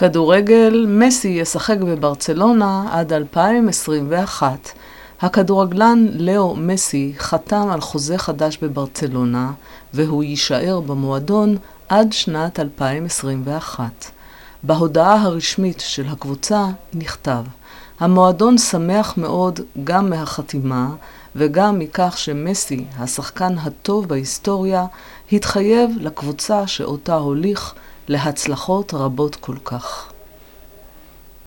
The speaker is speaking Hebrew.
כדורגל, מסי ישחק בברצלונה עד 2021. הכדורגלן לאו מסי חתם על חוזה חדש בברצלונה, והוא יישאר במועדון עד שנת 2021. בהודעה הרשמית של הקבוצה נכתב: המועדון שמח מאוד גם מהחתימה וגם מכך שמסי, השחקן הטוב בהיסטוריה, התחייב לקבוצה שאותה הוליך להצלחות רבות כל כך.